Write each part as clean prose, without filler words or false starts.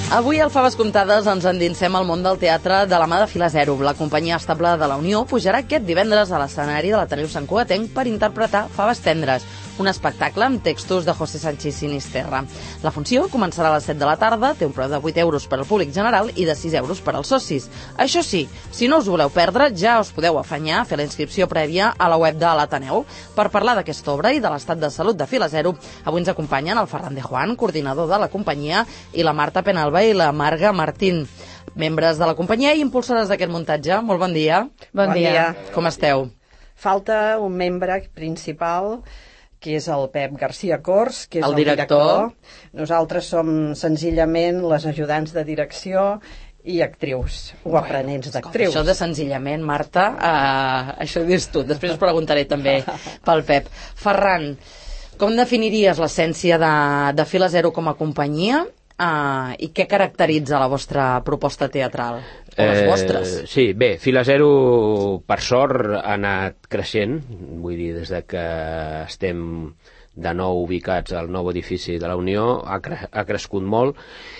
Avui al Faves Comptades ens endinsem al món del teatre de la mà de Fila Zero. La companyia estable de la Unió pujarà aquest divendres a l'escenari de l'Ateneu Sant Cugatenc per interpretar Faves Tendres, un espectacle amb textos de José Sánchez Sinisterra. La funció començarà a les 7 de la tarda, té un preu de 8 euros per al públic general i de 6 euros per als socis. Això sí, si no us voleu perdre, ja us podeu afanyar a fer la inscripció prèvia a la web de l'Ateneu. Per parlar d'aquesta obra i de l'estat de salut de Fila Zero, avui ens acompanyen el Ferran de Juan, coordinador de la companyia, i la Marta Penalba i la Marga Martín, membres de la companyia i impulsores d'aquest muntatge. Molt bon dia. Bon dia. Com esteu? Falta un membre principal, que és el Pep García Cors, que és el director. Nosaltres som senzillament les ajudants de direcció i actrius, o aprenents d'actrius. Això de senzillament, Marta, això ho dius tu. Després us preguntaré també pel Pep. Ferran, com definiries l'essència de Fila Zero com a companyia i què caracteritza la vostra proposta teatral? O les vostres? Sí, bé, Fila Zero, per sort, ha anat creixent. Vull dir, des de que estem de nou ubicats al nou edifici de la Unió, ha crescut molt.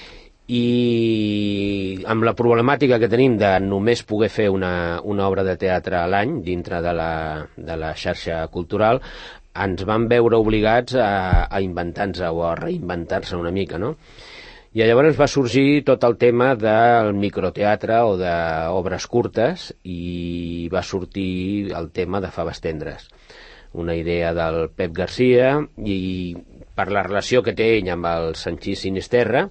I amb la problemàtica que tenim de només poder fer una obra de teatre a l'any dintre de la xarxa cultural, ens van veure obligats a inventar-nos o a reinventar-se una mica, no? I llavors va sorgir tot el tema del microteatre o d'obres curtes i va sortir el tema de Faves Tendres. Una idea del Pep Garcia i per la relació que té ell amb el Sanchís Sinisterra,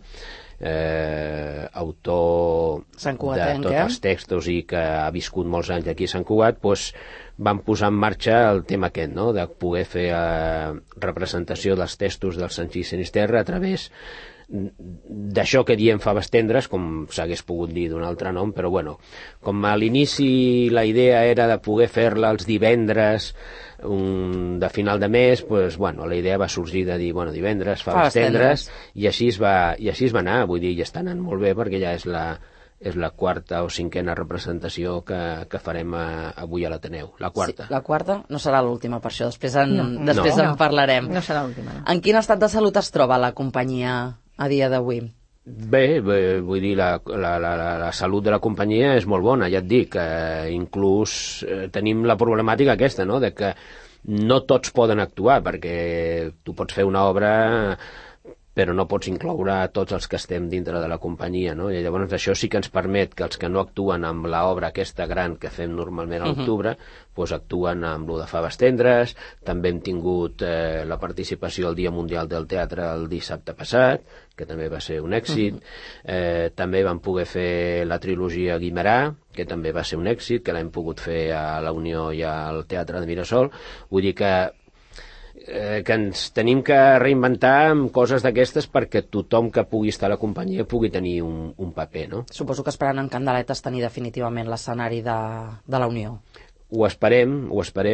autor de tots els textos i que ha viscut molts anys aquí a Sant Cugat, doncs van posar en marxa el tema aquest, no?, de poder fer representació dels textos del Sanchís Sinisterra a través d'això que diem Faves Tendres, com s'hagués pogut dir d'un altre nom, però bueno, com a l'inici la idea era de poder fer-la els divendres de final de mes, pues, bueno, la idea va sorgir de dir, bueno, divendres, Faves Tendres, i així es va anar, vull dir, i està anant molt bé perquè ja és la quarta o cinquena representació que farem avui a l'Ateneu. La quarta. Sí, la quarta no serà l'última, per això després en parlarem. No serà l'última. En quin estat de salut es troba la companyia a dia d'avui? Bé, vull dir, la salut de la companyia és molt bona, ja et dic, inclús tenim la problemàtica aquesta, no?, de que no tots poden actuar, perquè tu pots fer una obra però no pots incloure tots els que estem dintre de la companyia, no? I llavors això sí que ens permet que els que no actuen amb l'obra aquesta gran que fem normalment a l'octubre, doncs actuen amb lo de Faves Tendres. També hem tingut la participació al Dia Mundial del Teatre el dissabte passat, que també va ser un èxit. També vam poder fer la trilogia Guimerà, que també va ser un èxit, que l'hem pogut fer a la Unió i al Teatre de Mirasol. Vull dir que ens tenim que reinventar amb coses d'aquestes perquè tothom que pugui estar a la companyia pugui tenir un paper, no? Suposo que esperant en candeletes tenir definitivament l'escenari de la Unió. Ho esperem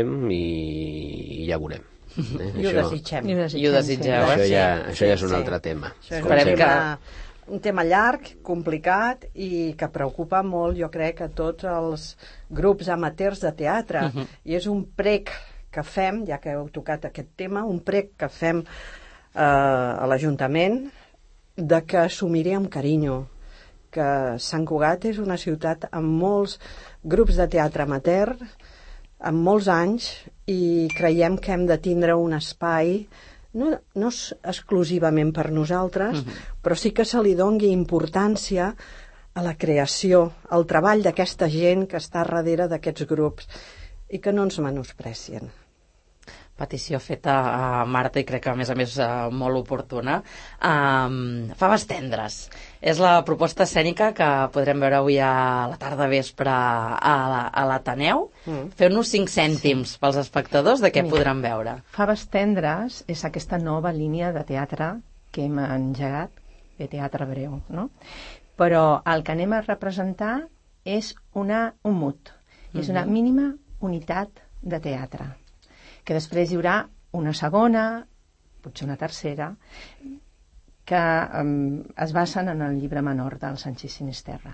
i ja veurem. I ho desitgem. I ho desitgeu. Això ja és un altre tema. Esperem que... Un tema llarg, complicat i que preocupa molt, jo crec, a tots els grups amateurs de teatre. I és un prec que fem, ja que heu tocat aquest tema, un prec que fem a l'Ajuntament de que assumiré amb carinyo que Sant Cugat és una ciutat amb molts grups de teatre amateur, amb molts anys, i creiem que hem de tindre un espai no exclusivament per nosaltres, però sí que se li doni importància a la creació, al treball d'aquesta gent que està darrere d'aquests grups i que no ens menosprecien. Petició feta a Marta i crec que a més molt oportuna. Faves Tendres és la proposta escènica que podrem veure avui a la tarda vespre a l'Ateneu. Feu-nos 5 cèntims pels espectadors de què podran veure. Faves Tendres és aquesta nova línia de teatre que hem engegat, de teatre breu, no? Però el que anem a representar és un mut, és una mínima unitat de teatre, que després hi haurà una segona, potser una tercera, que es basen en el llibre menor del Sanchís Sinisterra.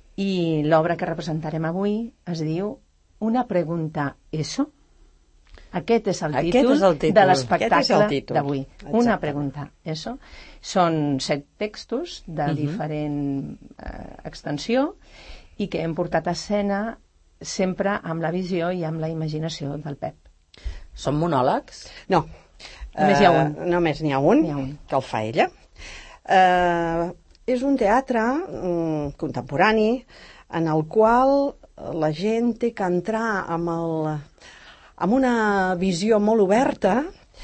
I l'obra que representarem avui es diu Una pregunta, ¿eso? Aquest és el Aquest títol és el títol. de Aquest és l'espectacle el títol. d'avui. Exacte. Una pregunta, eso. Són 7 textos de diferent extensió i que hem portat a escena sempre amb la visió i amb la imaginació del Pep. Són monòlegs? No. Només hi ha un. Només n'hi ha un, N'hi ha un. que el fa ella. És un teatre contemporani en el qual la gent té que entrar amb una visió molt oberta.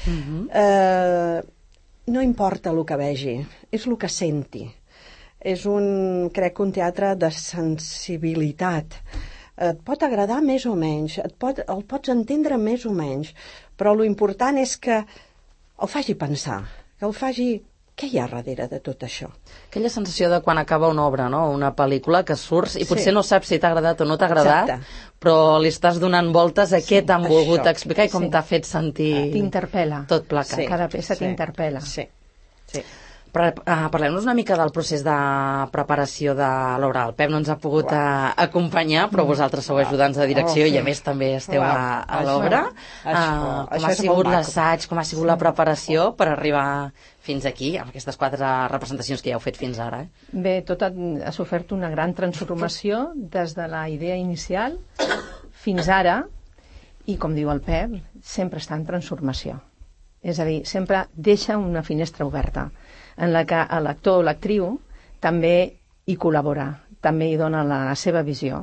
No importa el que vegi, és el que senti. És crec, un teatre de sensibilitat. Et pot agradar més o menys, el pots entendre més o menys, però l'important és que el faci pensar, que el faci... Què hi ha darrere de tot això? Aquella sensació de quan acaba una obra, no? Una pel·lícula que surts i potser no saps si t'ha agradat o no t'ha agradat, però li estàs donant voltes a què t'han volgut explicar i com t'ha fet sentir... T'interpel·la. Tot plecat. Cada peça t'interpel·la. Sí. Parlem-nos una mica del procés de preparació de l'obra. El Pep no ens ha pogut acompanyar, però vosaltres sou ajudants de direcció i a més també esteu a l'obra. Com ha sigut l'assaig, com ha sigut la preparació per arribar fins aquí, amb aquestes 4 representacions que ja heu fet fins ara? Bé, tot ha sofert una gran transformació des de la idea inicial fins ara, i com diu el Pep, sempre està en transformació. És a dir, sempre deixa una finestra oberta en la que l'actor o l'actriu també hi col·labora, també hi dona la seva visió.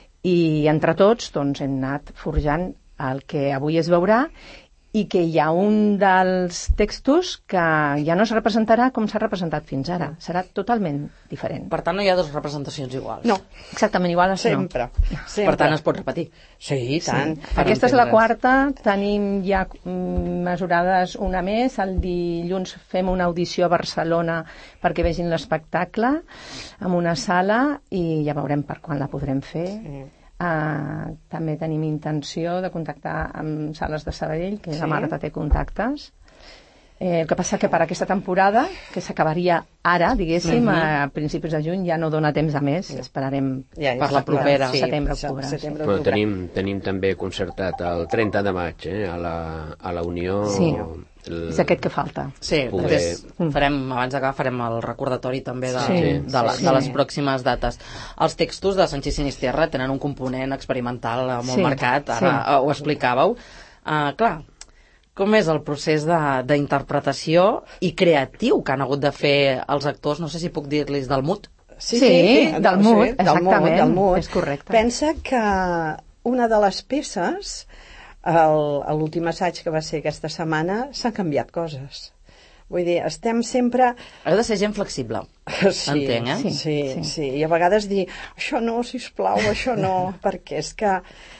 I entre tots doncs, hem anat forjant el que avui es veurà i que hi ha un dels textos que ja no es representarà com s'ha representat fins ara. Serà totalment diferent. Per tant, no hi ha 2 representacions iguals. No. Exactament iguals, sempre. no. Per tant, es pot repetir. Sí, tant. Sí. Aquesta és la 4ª, tenim ja mesurades una més. El dilluns fem una audició a Barcelona perquè vegin l'espectacle en una sala i ja veurem per quan la podrem fer. Sí. També tenim intenció de contactar amb sales de Sabadell, que la Marta té contactes. El que passa que per aquesta temporada, que s'acabaria ara, diguéssim, a principis de juny, ja no dona temps a més. Esperarem per la propera. Setembre, octubre. Però tenim també concertat el 30 de maig a la Unió. Sí. És aquest que falta. Sí, abans d'acabar farem el recordatori també de les pròximes dates. Els textos de Sanchis Sinisterra tenen un component experimental molt marcat, ara ho explicàveu. Clar, com és el procés d'interpretació i creatiu que han hagut de fer els actors? No sé si puc dir-los del mut. Sí, del mut, exactament, és correcte. Pensa que una de les peces, a l'últim assaig que va ser aquesta setmana, s'han canviat coses. Vull dir, estem sempre... Heu de ser gent flexible, entenc, eh? Sí. I a vegades dir, això no, sisplau, això no, perquè és que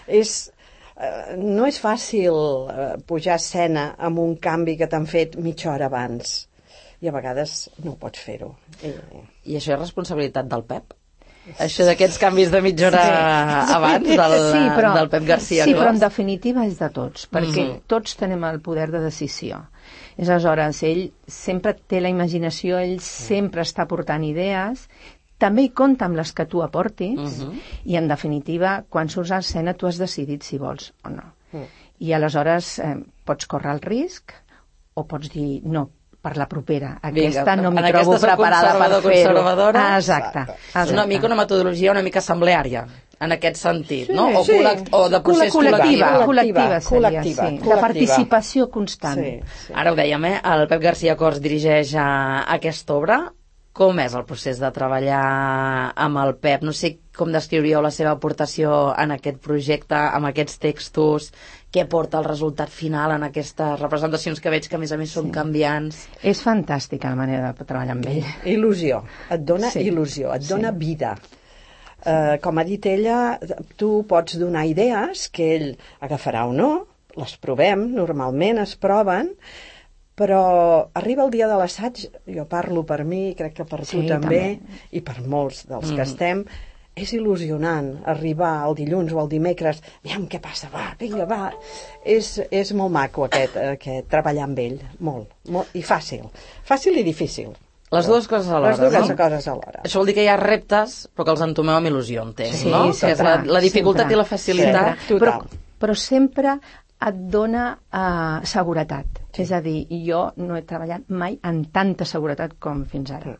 no és fàcil pujar a escena amb un canvi que t'han fet mitja hora abans. I a vegades no pots fer-ho. I això és responsabilitat del Pep? Això d'aquests canvis de mitja hora abans del Pep Garcia. Sí, però en definitiva és de tots, perquè tots tenim el poder de decisió. Aleshores, ell sempre té la imaginació, ell sempre està portant idees, també hi compta amb les que tu aportis, i en definitiva, quan surts a escena tu has decidit si vols o no. I aleshores pots córrer el risc o pots dir no, per la propera. Aquesta no m'hi trobo preparada per fer-ho. Exacte. És una mica una metodologia una mica assembleària, en aquest sentit, no? O de procés col·lectiu. Col·lectiva, sí. De participació constant. Ara ho dèiem, el Pep Garcia Cors dirigeix aquesta obra. Com és el procés de treballar amb el Pep? No sé com descriuríeu la seva aportació en aquest projecte, amb aquests textos, què porta el resultat final en aquestes representacions que veig que a més són canviants. És fantàstica la manera de treballar amb ell. Il·lusió, et dona il·lusió, et dona vida. Com ha dit ella, tu pots donar idees que ell agafarà o no, les provem, normalment es proven, però arriba el dia de l'assaig, jo parlo per mi, crec que per tu també, i per molts dels que estem, és il·lusionant arribar el dilluns o el dimecres, aviam què passa, va, vinga, va. És molt maco aquest treballar amb ell, molt, i fàcil i difícil. Les dues coses alhora, no? Les dues coses alhora. Això vol dir que hi ha reptes, però que els entomeu amb il·lusió, entenc, no? Que és la dificultat i la facilitat. Però sempre et dona seguretat. Sí. És a dir, jo no he treballat mai en tanta seguretat com fins ara.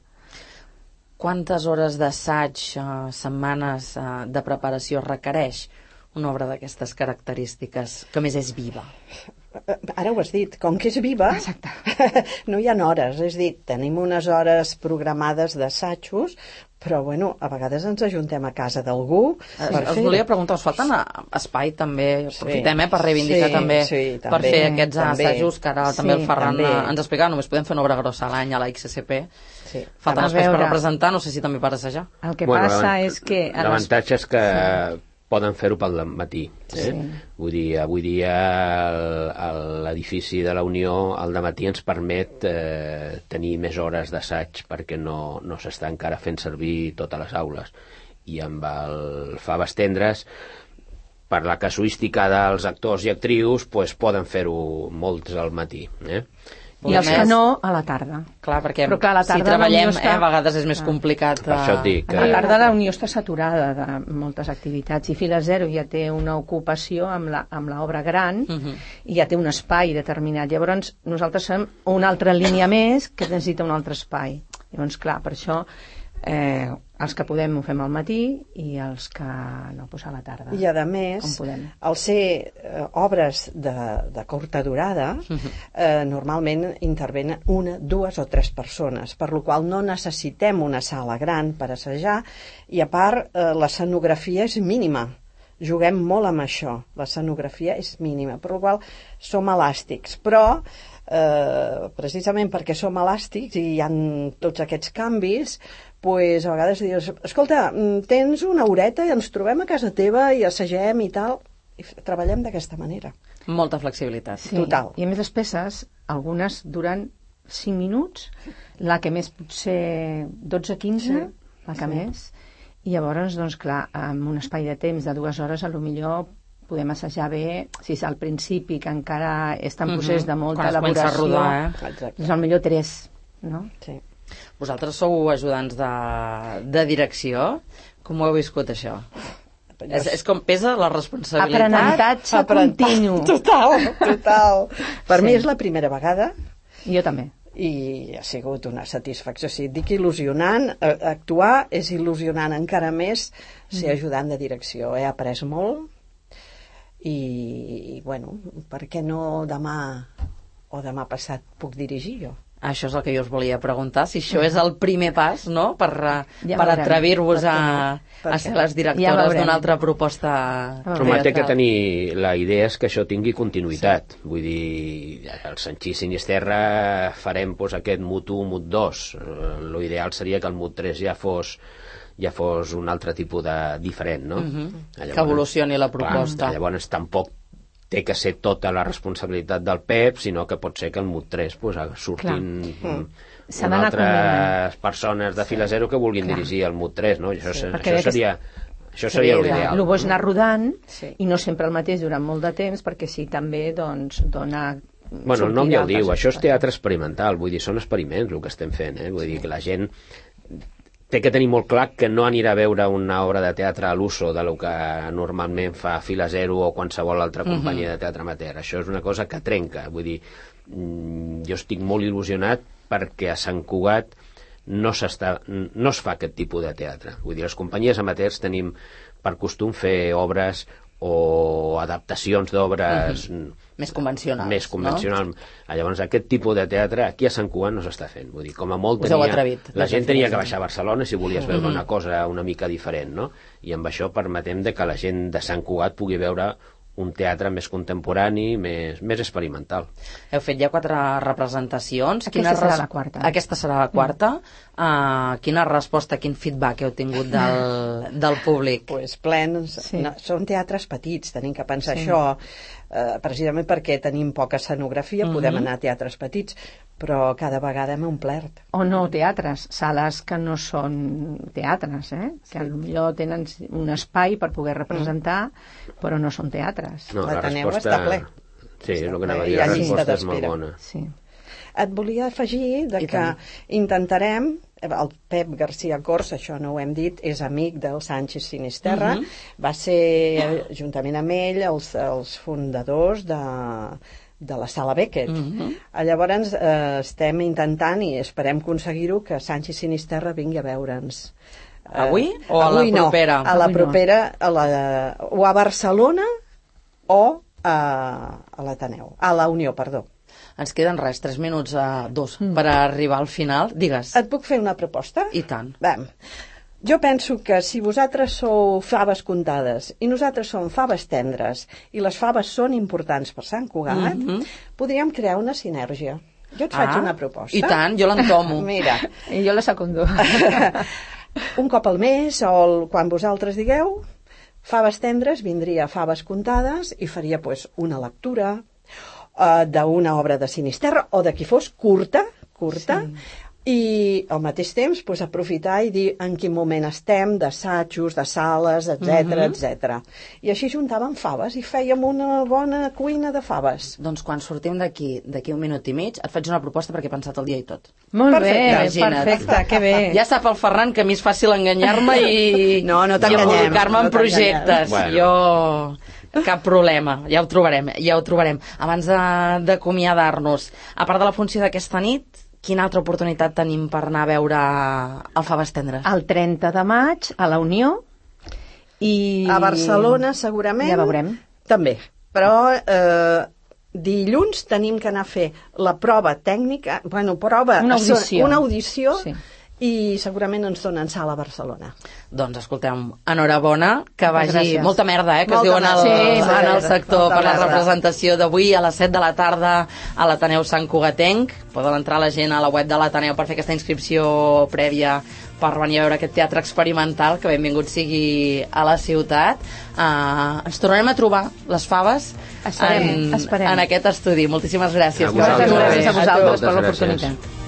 Quantes hores d'assaig, setmanes de preparació requereix una obra d'aquestes característiques, que més és viva? Ara ho has dit, com que és viva, exacte, no hi ha hores, és dir, tenim unes hores programades d'assajos, però bueno, a vegades ens ajuntem a casa d'algú. Us volia preguntar, us falten espai també, aprofitem per reivindicar també per fer aquests assajos, que ara també el Ferran ens explicava, només podem fer una obra grossa a l'any a la XSP. Falten espais per representar, no sé si també per assajar. El que passa és que... L'avantatge és que poden fer-ho pel matí. Vull dir, avui dia l'edifici de la Unió al dematí ens permet tenir més hores d'assaig perquè no s'està encara fent servir totes les aules. I amb el Faves Tendres, per la casuística dels actors i actrius, poden fer-ho molts al matí. I els que no, a la tarda. Clar, perquè si treballem, a vegades és més complicat. Per això et dic. A la tarda la Unió està saturada de moltes activitats i Fila Zero ja té una ocupació amb l'obra gran i ja té un espai determinat. Llavors, nosaltres som una altra línia més que necessita un altre espai. Llavors, clar, per això els que podem ho fem al matí i els que no, a la tarda. I a més, al ser obres de curta durada, normalment intervenen 1, 2 o 3 persones, per la qual no necessitem una sala gran per assajar, i a part l'escenografia és mínima. Juguem molt amb això, l'escenografia és mínima, per la qual som elàstics, però precisament perquè som elàstics i hi ha tots aquests canvis, pues a vegades dius, escolta, tens una horeta i ens trobem a casa teva i assagem i tal, i treballem d'aquesta manera. Molta flexibilitat. Sí. Total. I a més les peces, algunes duren 5 minuts, la que més potser 12-15, la que més, i llavors, doncs clar, amb un espai de temps de 2 hores, a lo millor podem assajar bé, si és al principi, que encara està en procés de molta elaboració, doncs al millor 3, no? Sí. Vosaltres sou ajudants de direcció. Com ho heu viscut, això? És com pesa la responsabilitat. Aprenentatge continu. Total. Per mi és la primera vegada. Jo també. I ha sigut una satisfacció. Si dic il·lusionant, actuar és il·lusionant encara més ser ajudant de direcció. He après molt i bueno, per què no demà o demà passat puc dirigir jo? Això és el que jo us volia preguntar, si això és el primer pas, no?, per atrevir-vos a ser les directores d'una altra proposta. Home, té que tenir... La idea és que això tingui continuïtat. Vull dir, al Sanchís Sinisterra farem aquest MUT 1, MUT 2. L'ideal seria que el MUT 3 ja fos un altre tipus de diferent, no? Que evolucioni la proposta. Llavors tampoc té que ser tota la responsabilitat del PEP, sinó que pot ser que el MUT 3 surtin altres persones de Fila Zero que vulguin dirigir el MUT 3, no? Això seria l'ideal. El bo és anar rodant i no sempre el mateix durant molt de temps, perquè sí, també dona... Bueno, el nom ja ho diu, això és teatre experimental, vull dir, són experiments el que estem fent, vull dir que la gent té que tenir molt clar que no anirà a veure una obra de teatre a l'uso de lo que normalment fa Fila Zero o qualsevol altra companyia de teatre amateur. Això és una cosa que trenca. Vull dir, jo estic molt il·lusionat perquè a Sant Cugat no es fa aquest tipus de teatre. Vull dir, les companyies amateurs tenim per costum fer obres o adaptacions d'obres més convencionals. No? Llavors, aquest tipus de teatre aquí a Sant Cugat no s'està fent. Vull dir, com a molt la gent tenia que baixar a Barcelona si volies veure una cosa una mica diferent, no? I amb això permetem que la gent de Sant Cugat pugui veure un teatre més contemporani, més experimental. Heu fet ja 4 representacions. Aquesta serà la quarta. Aquesta serà la quarta. Quina resposta, quin feedback heu tingut del públic? Pues plens. Sí. No, són teatres petits, tenim que pensar això, precisament perquè tenim poca escenografia, podem anar a teatres petits, però cada vegada hem omplert. O no teatres, sales que no són teatres, que potser tenen un espai per poder representar, però no són teatres. No, l'Ateneu està ple. Sí, és el que anava a dir, la resposta és molt bona. Sí. Et volia afegir que intentarem, el Pep García Cors, això no ho hem dit, és amic del Sánchez Sinisterra, va ser, juntament amb ell, els fundadors de la Sala Beckett. Llavors estem intentant, i esperem aconseguir-ho, que Sánchez Sinisterra vingui a veure'ns. Avui o a la propera? A la propera, o a Barcelona o a l'Ateneu, a la Unió, perdó. Ens queden 3 minuts a 2 per arribar al final. Digues. Et puc fer una proposta? I tant. Jo penso que si vosaltres sou faves comptades i nosaltres som faves tendres i les faves són importants per Sant Cugat, podríem crear una sinergia. Jo et faig una proposta. I tant, jo l'entomo. Mira. I jo la secundo. Un cop al mes, o quan vosaltres digueu, faves tendres, vindria faves comptades i faria una lectura d'una obra de Sinisterra o de qui fos, curta, i al mateix temps aprofitar i dir en quin moment estem, d'assajos, de sales, etc. I així juntàvem faves i fèiem una bona cuina de faves. Doncs quan sortim d'aquí 1 minut i mig, et faig una proposta perquè he pensat el dia i tot. Molt perfecte, que bé. Ja sap el Ferran que a mi és fàcil enganyar-me i embolicar-me en projectes. Jo... Cap problema, ja ho trobarem. Abans d'acomiadar-nos, a part de la funció d'aquesta nit, quina altra oportunitat tenim per anar a veure el Faves Tendres? El 30 de maig, a la Unió, i... A Barcelona, segurament. Ja veurem. També. Però dilluns tenim que anar a fer la prova tècnica, una audició, sí. I segurament ens donen sala a Barcelona. Doncs escolteu, enhorabona, que vagi... Molta merda, que es diuen en el sector per la representació d'avui a les 7 de la tarda a l'Ateneu Sant Cugatenc. Poden entrar la gent a la web de l'Ateneu per fer aquesta inscripció prèvia per venir a veure aquest teatre experimental, que benvingut sigui a la ciutat. Ens tornarem a trobar, les faves, esperem. en aquest estudi. Moltíssimes gràcies. Moltes gràcies a vosaltres per l'oportunitat.